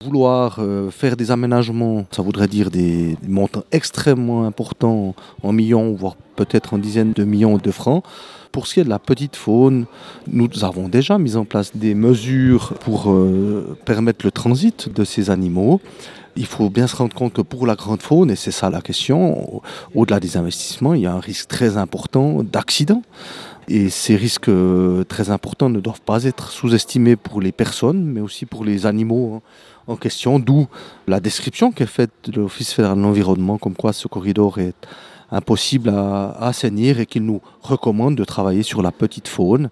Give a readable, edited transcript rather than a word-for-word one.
Vouloir faire des aménagements, ça voudrait dire des montants extrêmement importants en millions, voire peut-être en dizaines de millions de francs. Pour ce qui est de la petite faune, nous avons déjà mis en place des mesures pour permettre le transit de ces animaux. Il faut bien se rendre compte que pour la grande faune, et c'est ça la question, au-delà des investissements, il y a un risque très important d'accident. Et ces risques très importants ne doivent pas être sous-estimés pour les personnes, mais aussi pour les animaux en question, d'où la description qu'est faite de l'Office fédéral de l'environnement, comme quoi ce corridor est impossible à assainir et qu'il nous recommande de travailler sur la petite faune.